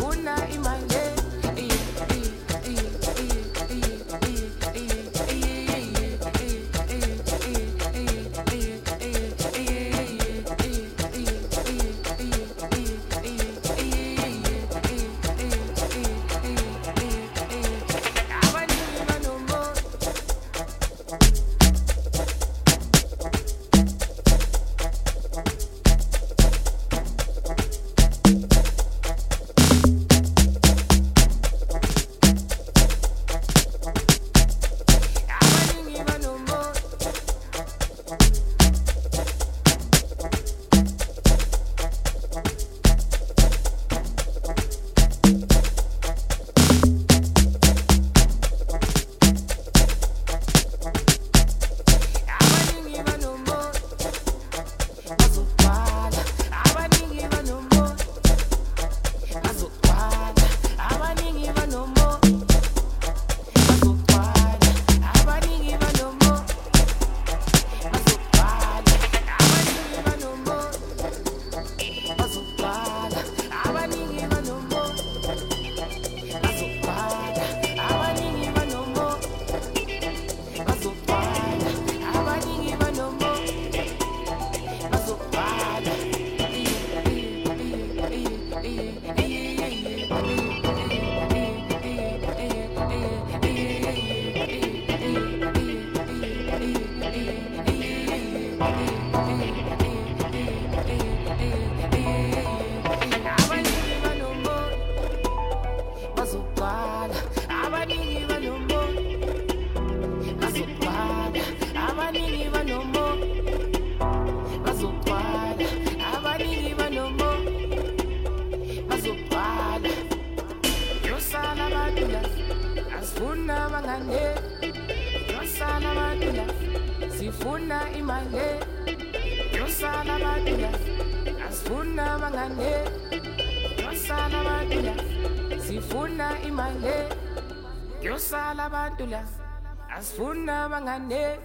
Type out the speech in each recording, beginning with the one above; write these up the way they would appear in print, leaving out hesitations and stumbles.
Asfuna mangane,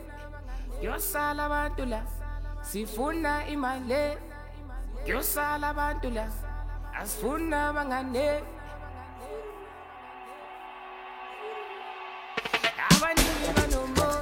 yosala abantu la. Sifuna imali, yosala abantu la. Asfuna mangane. Abaningi banombo.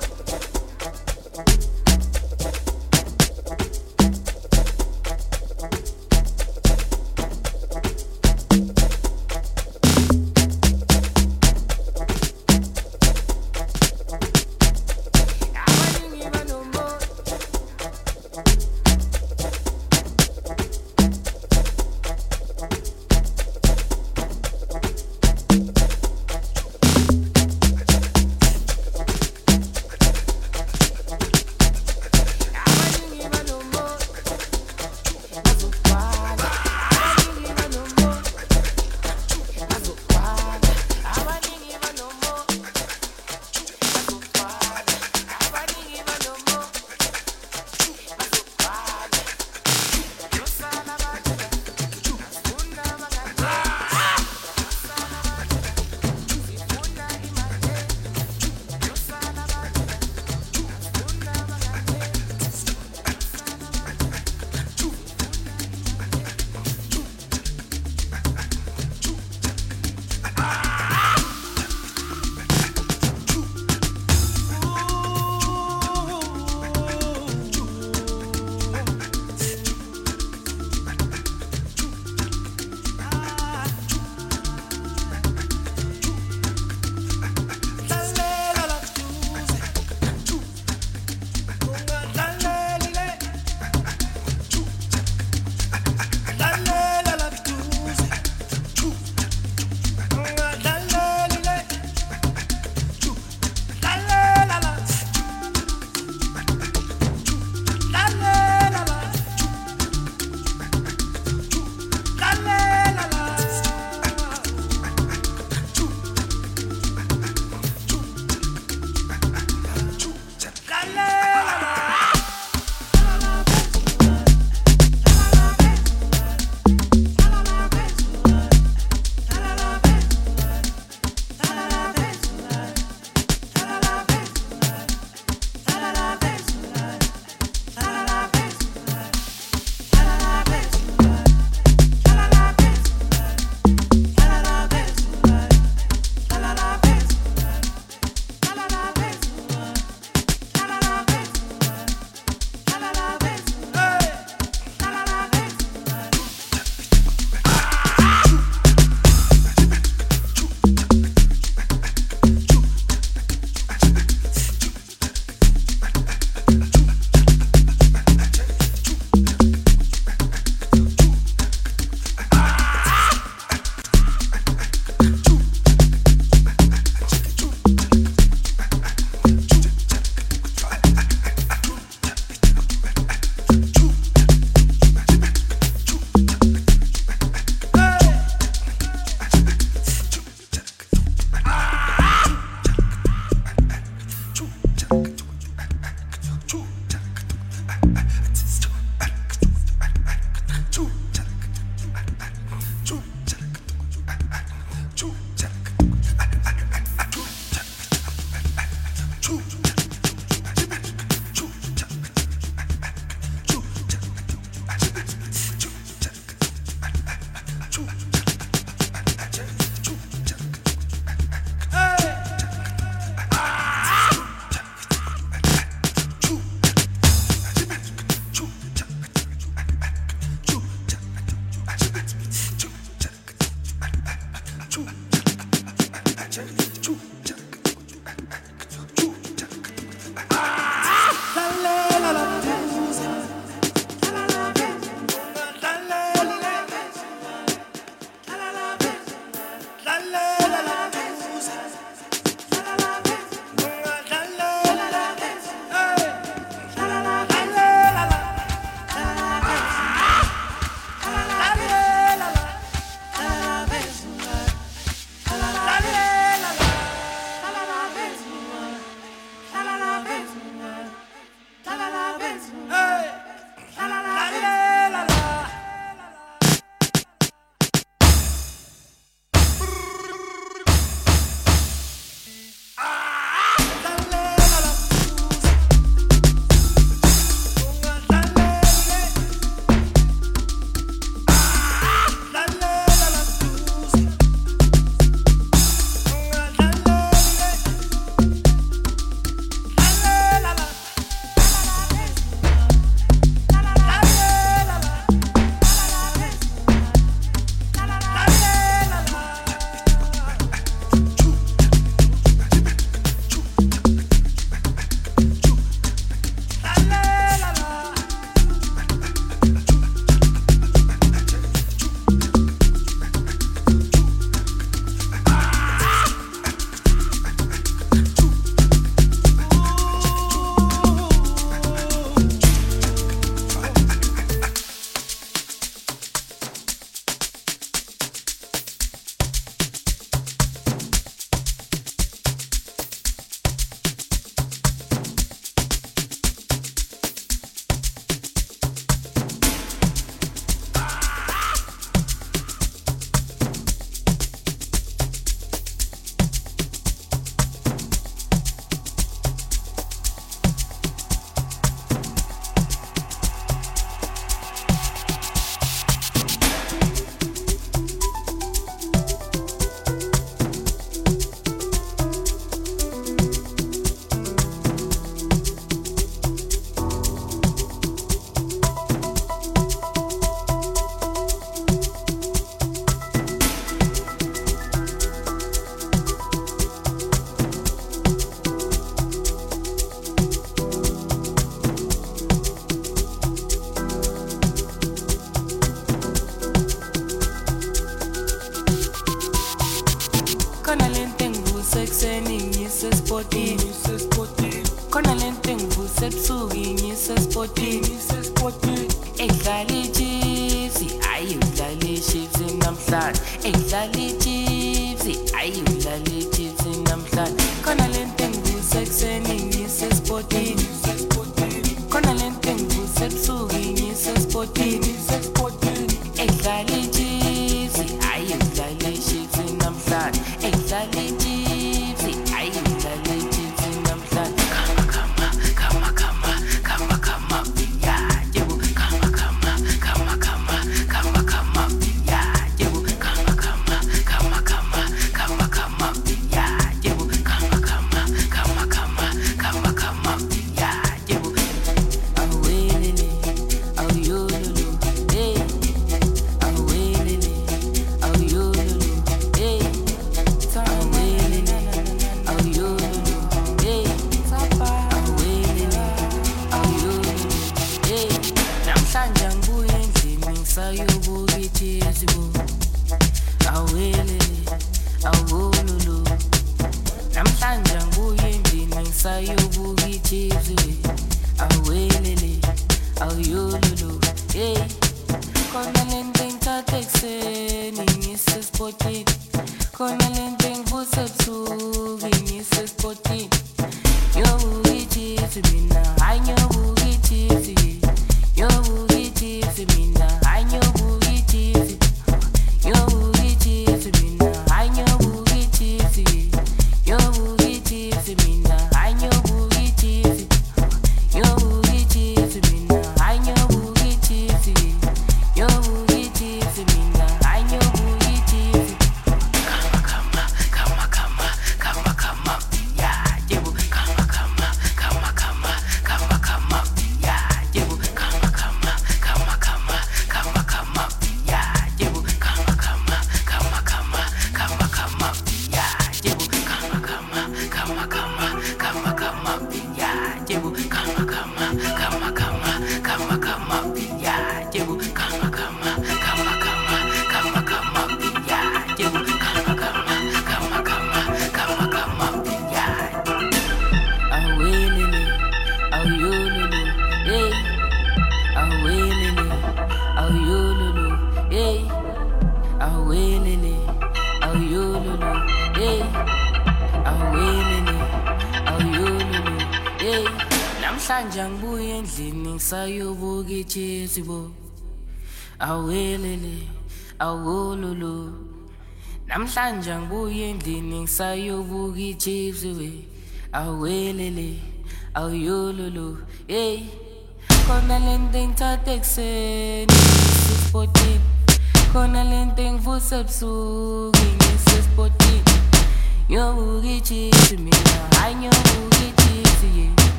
awuyululu, hey, awelele, awuyululu, hey. Namhlanje ngibuye endlini ngisayobuka iChelsea bo, awelele, awululu. Namhlanje ngibuye endlini ngisayobuka iChelsea we, awelele, awuyululu, hey. Khona lento engithatha ekuseni ngisespotini, khona lento engivuse ebusuku ngisespotini. Ngiyobuka iChelsea mina, hayi ngiyobuka iChelsea yeah.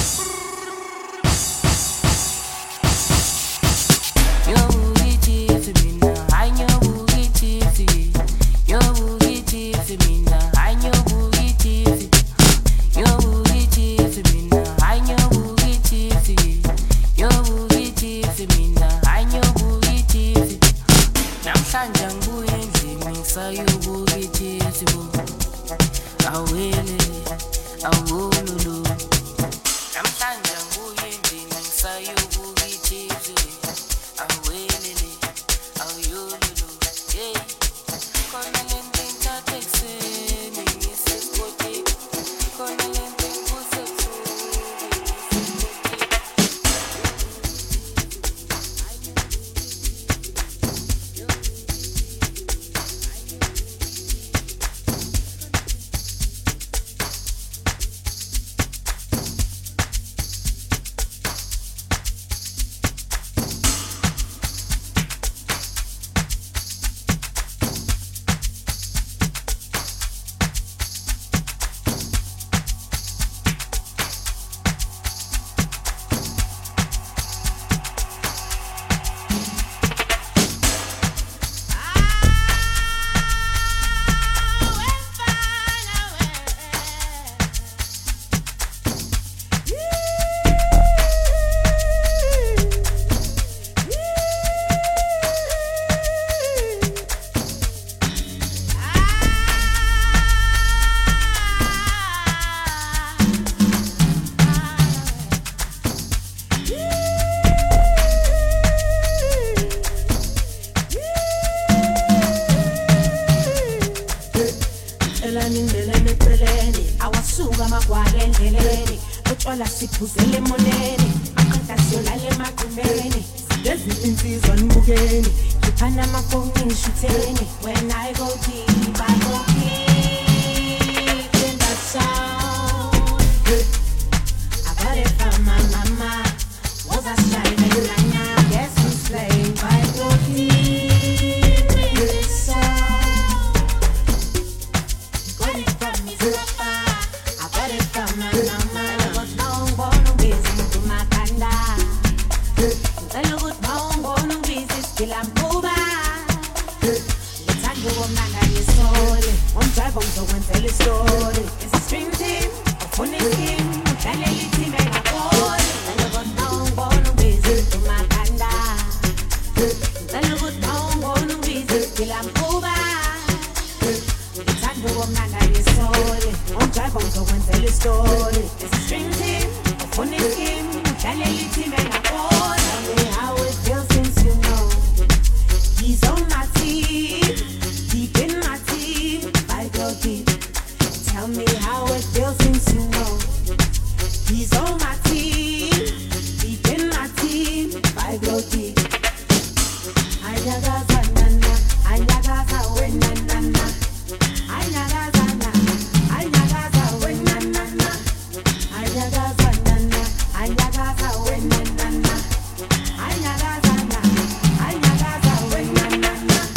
Ngiyobuka iChelsea mina, hayi ngiyobuka iChelsea yeah. Ngiyobuka iChelsea mina, hayi ngiyobuka iChelsea. Ngiyobuka iChelsea mina, hayi ngiyobuka iChelsea yeah. Ngiyobuka iChelsea mina, hayi ngiyobuka iChelsea. Namhlanje ngibuye endlini ngisayobuka iChelsea bo, awelele, awululu. Namhlanje ngibuye endlini ngisayobuka iChelsea, awelele, awululu, hey. Khona lento engithatha ekuseni ngisespotini, khona lento engivuse ebusuku siphuzele emoneni aqedasiolale emaqumeni lezi insizwa nibukeni ngiphana amafoni ngishitheni when I go deep I go deep in the sound I got it from my mama was I striving like now guess who's playing I go deep in the sound got it from me papa I got it from my mama. It's a stream team, a funny team, Daniel team and a boy. And I got down, born and busy to my panda. And I got down, born and busy till I'm over. It's a new woman and it's solid. On drive on so and tell a story. It's a stream team, a funny team, Daniel team and a boy. Tell me how it feels since you know he's on my team, deep in my team. I go deep. Tell me how it feels since you know he's on my team, deep in my team. I go deep. Ayagaza nana, ayagaza we nana, ayagaza nana, ayagaza we nana, ayagaza nana, ayagaza we nana, ayagaza nana, ayagaza we nana.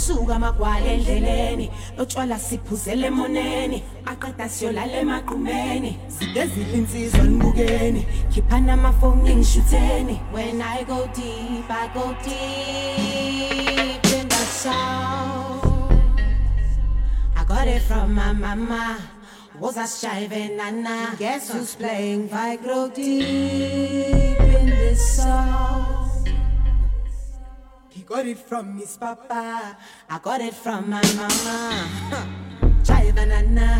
suka magwala endleleni lotshwala siphuzele emoneni aqeda siyolala emaqhumeni zidezile insizwa nibukeni khiphana amafoni ngishutheni when I go deep in the soul I got it from my mama was I striving Nana guess who's playing I grow deep in the soul He got it from his papa I got it from my mama Jive and Nana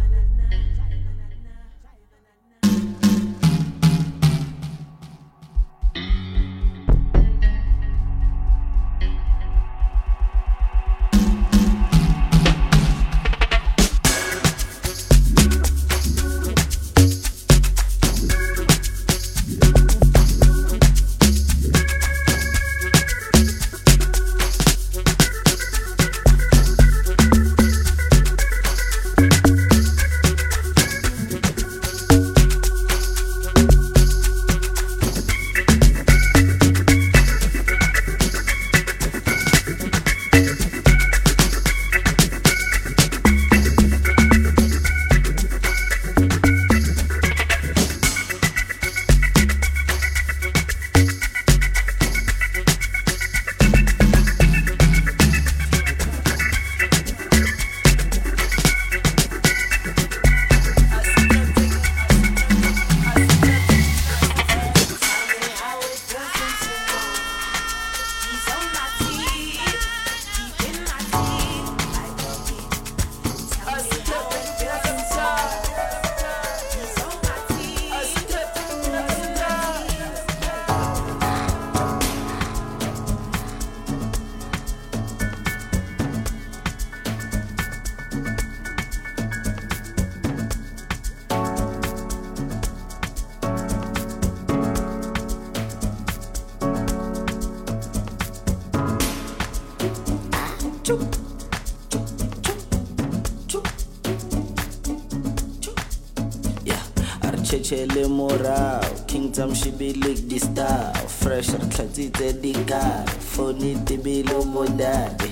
Chele morao, Kingdom she be lick the star. Fresh atlatite di car, phony the bilo modade.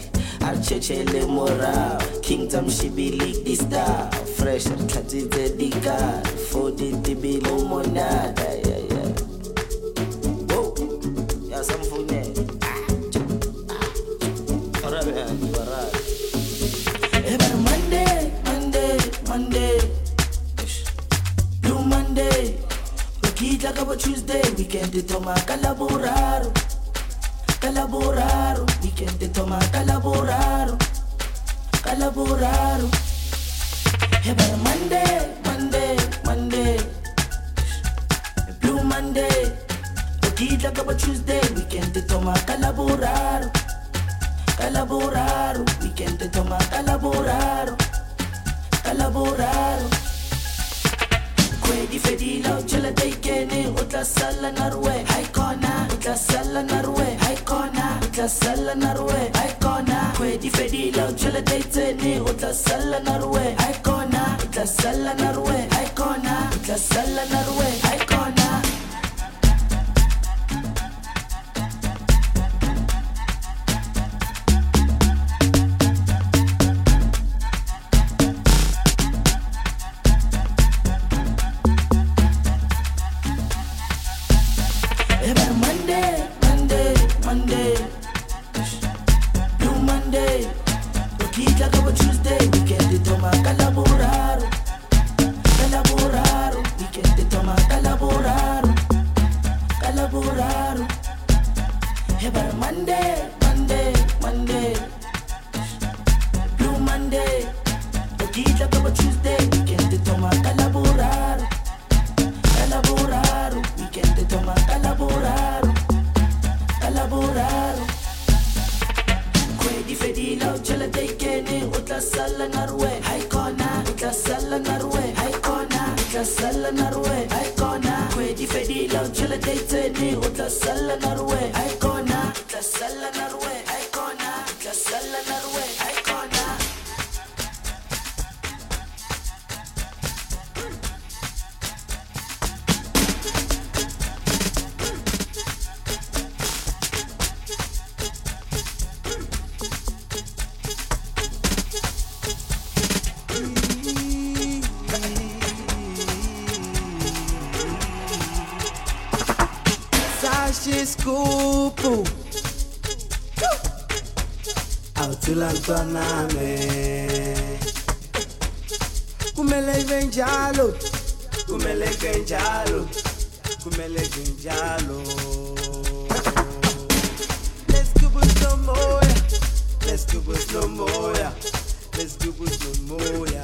Chele morao, Kingdom she be lick the star. Fresh atlatite di car, phony the bilo modade. Yeah. Whoa, yeah, some phone. Alright, you are right. Every Monday. Monday, Rokita kaba Tuesday, weekend de toma calaboraro, weekend de toma calaboraro. Every Monday, Blue Monday, Rokita kaba Tuesday, weekend de toma calaboraro, weekend de toma calaboraro. Di fedilo chela taikene utla sala narwe haikona utla sala narwe haikona utla sala narwe haikona kwe di fedilo chela taitene utla sala narwe haikona utla sala narwe haikona utla sala narwe haikona Monday, Blue Monday, Rokita kaba Tuesday, weekend de toma calaboraro, weekend de toma calaboraro. Every Monday, Blue Monday, Rokita kaba Tuesday, weekend de toma calaboraro, weekend de toma calaboraro. Kwe di fedilo chela taikene utla sala narwe haikona utla sala narwe haikona utla sala narwe haikona Kwe di fedilo chela taikene utla sala narwe haikona utla sala narwe haikona utla sala narwe haikona Sashiskupu awuthula mntwanami kumele ibe njalo kumele ke njalo kumele ke njalo let's go no more let's go no more let's go no more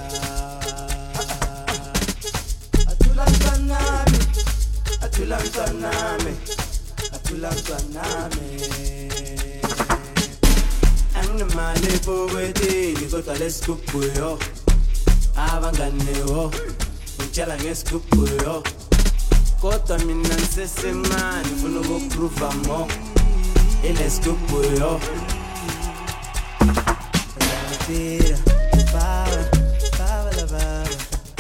athula mntwanami athula mntwanami athula mntwanami anginemali pokwetini kodwa lesigubhu yo abanganewo ngitshela ngesigubhu yo kodwa mina ngisesemncane ngifuna ukuprova mo ilesigubhu yo Pira, baba, baba la baba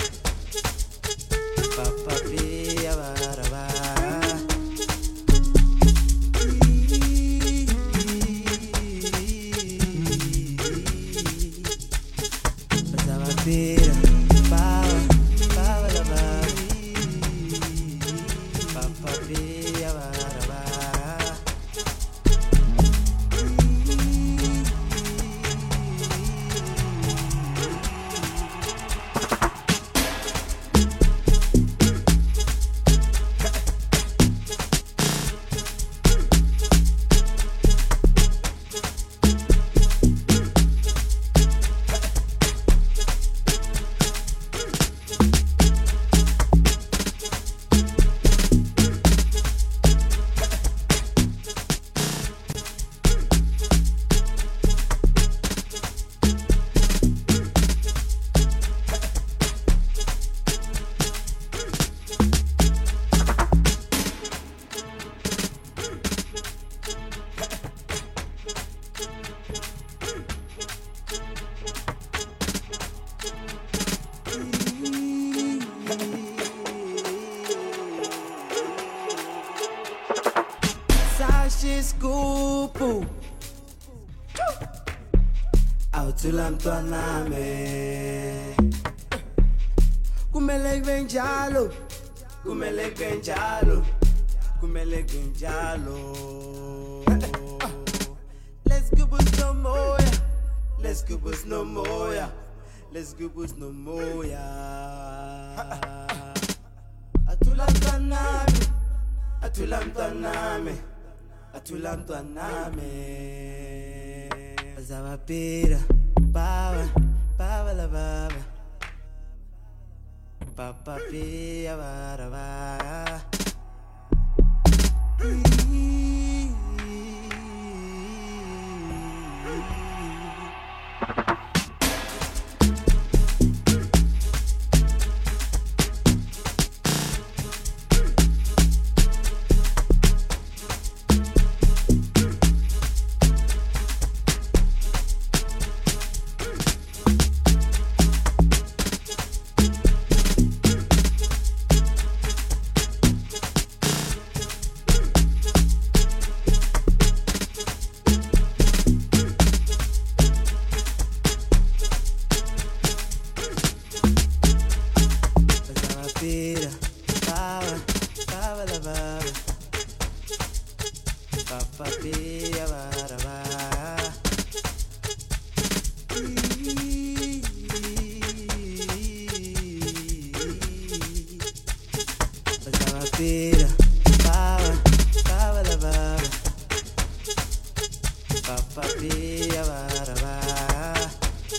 Papa pia bara bara Baba pira, baba, baba la baba Papa pia bara bara Sashiskupu awuthula mntwanami kumele ibe njalo kumele ke njalo kumele ke njalo let's go no more let's go no more let's go no more athula mntwanami athula mntwanami athula mntwanami Zawapira baba baba la baba Papa pia bara bara Pira, baba, baba la baba Papa pia bara bara Pira, baba, baba la baba Papa pia bara bara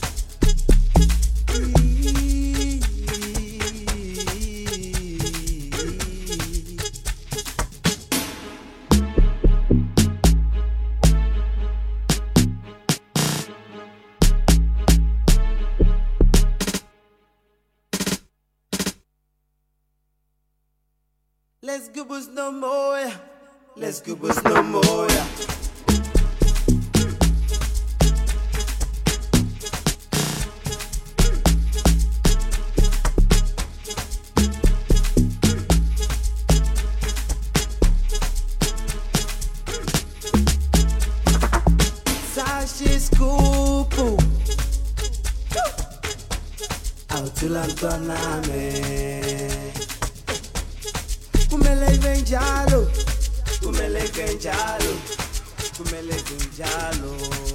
Let's go no more. Let's go no more. Sashiskupu awuthula mntwanami kumele ibe njalo kumele kumele njalo, kumele njalo.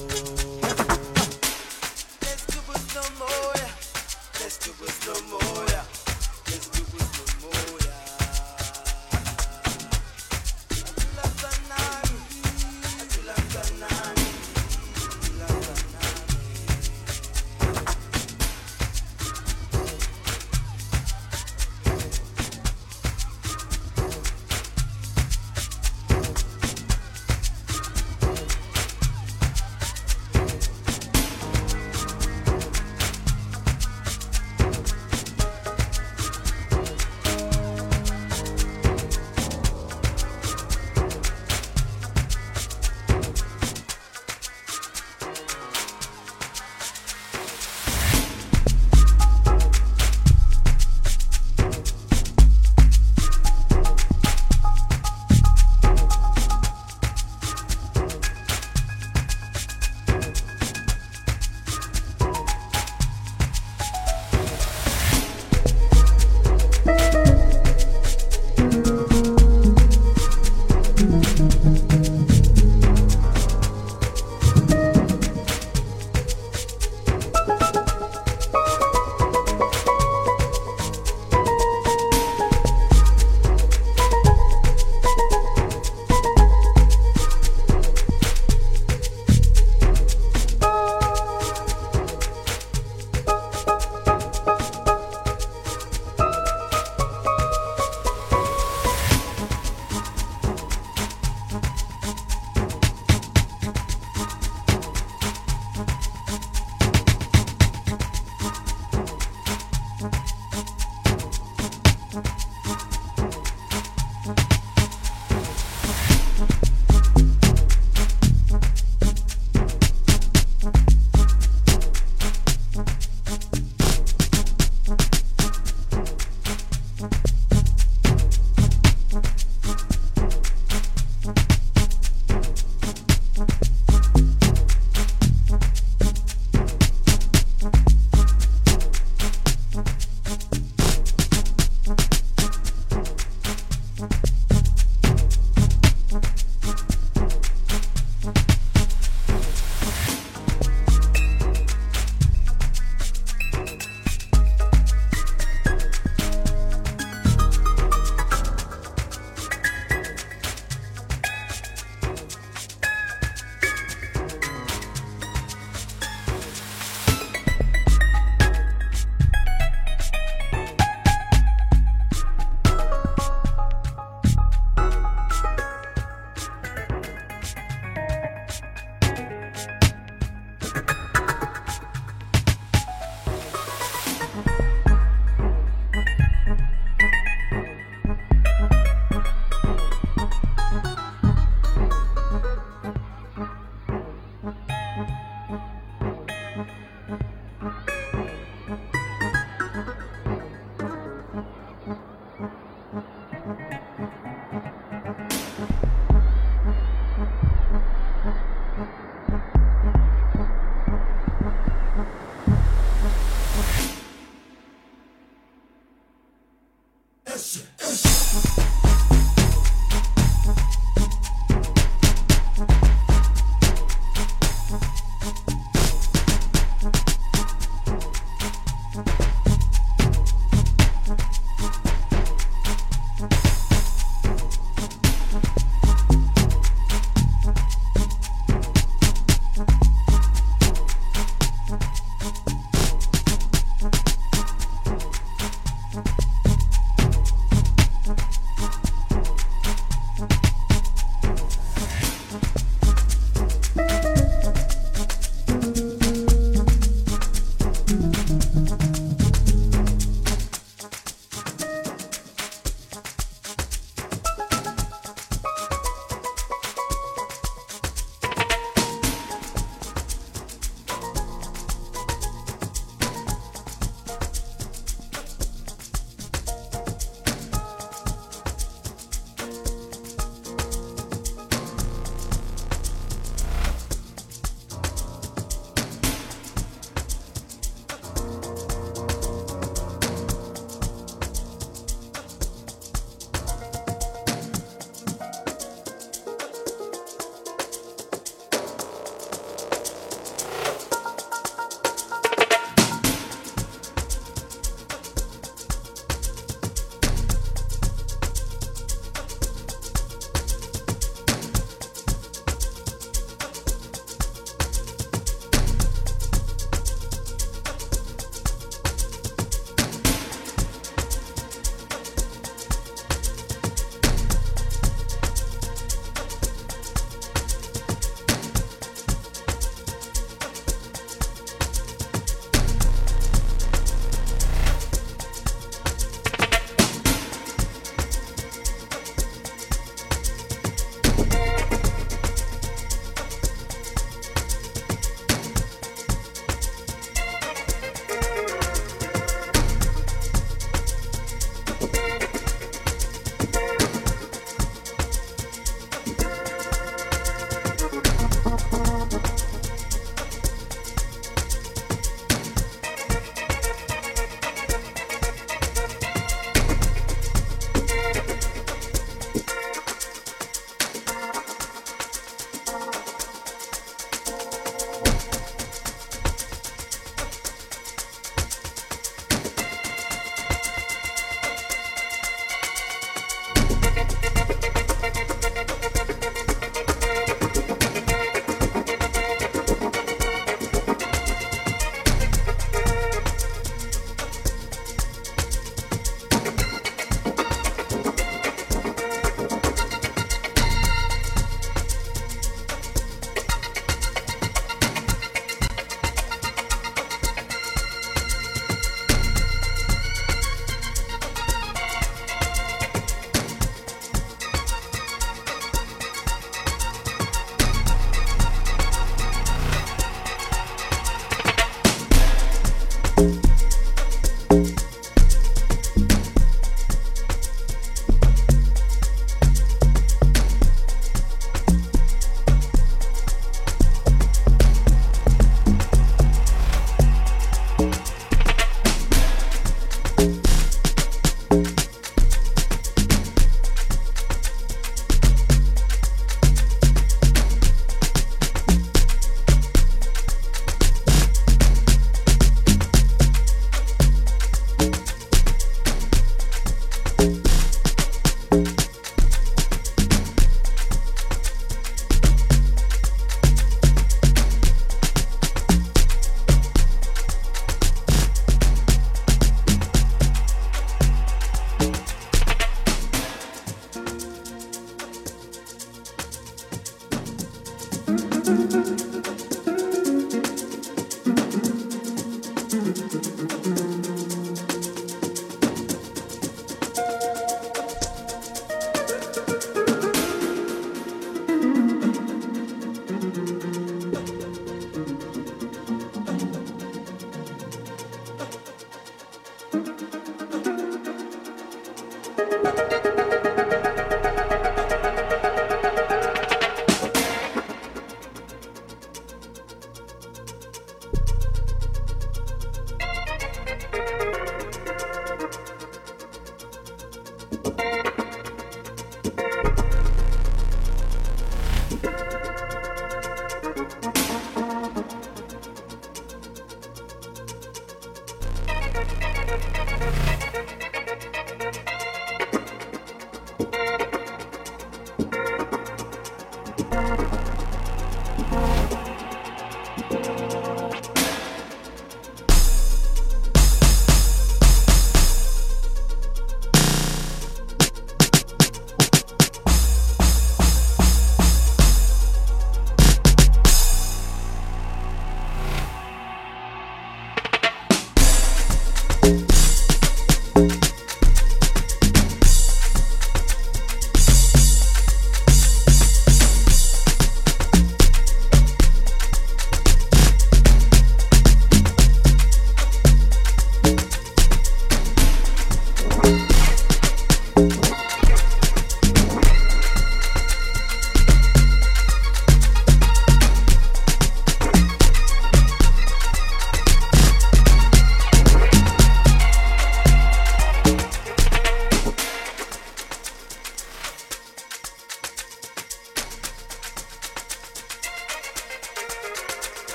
Let's do it no more, let's do it no more, let's do it no more. Atula sanani, atula sanani.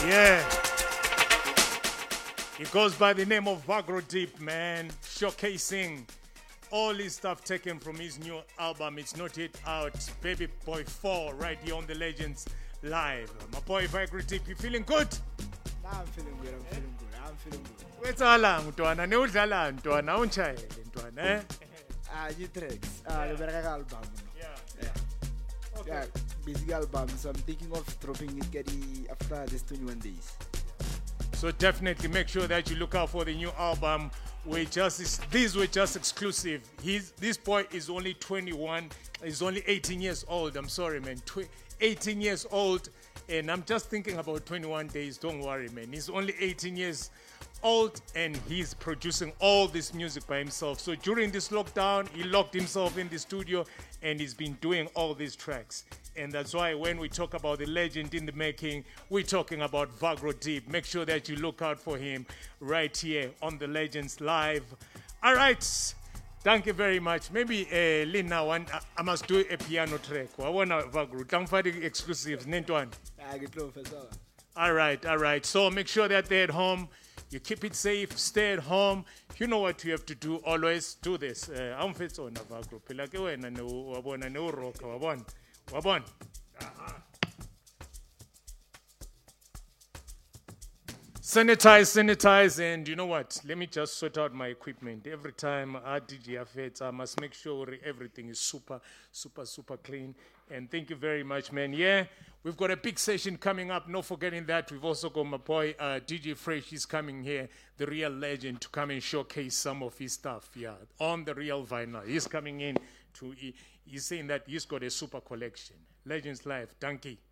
Yeah. He goes by the name of Vagro Deep, man. Showcasing all his stuff taken from his new album. It's not yet out. Baby Boy 4, right here on the Legends Live. My boy Vagro Deep, you feeling good? Nah, I'm feeling good. I'm feeling good. Wetsala mntwana neudlala ntwana unchayele ntwana eh? New tracks. The better album. Yeah. Okay. Yeah, basic album. So I'm thinking of dropping it after this 21 days. So definitely make sure that you look out for the new album. These were just exclusive. This boy is only 21. He's only 18 years old. I'm sorry, man. 18 years old. And I'm just thinking about 21 days. Don't worry, man. He's only 18 years old and he's producing all this music by himself. So during this lockdown, he locked himself in the studio and he's been doing all these tracks. And that's why when we talk about the legend in the making, we're talking about Vagro Deep. Make sure that you look out for him right here on the Legends Live. All right. Thank you very much. Maybe Lina, I must do a piano track. I want to Vagro. Thank for the exclusives. Nentuan. All right. So make sure that they're at home. You keep it safe. Stay at home. You know what you have to do. Always do this. I'm fit on Vagro. Pila ke wena ne wabona ne rock wabona. Wabon. Sanitize, and you know what? Let me just sort out my equipment. Every time I DJ affairs, I must make sure everything is super clean. And thank you very much, man. Yeah, we've got a big session coming up. Not forgetting that we've also got my boy DJ Fresh. He's coming here, the real legend, to come and showcase some of his stuff. Yeah, on the real vinyl. He's coming in to. He's saying that he's got a super collection. Legends Live, donkey.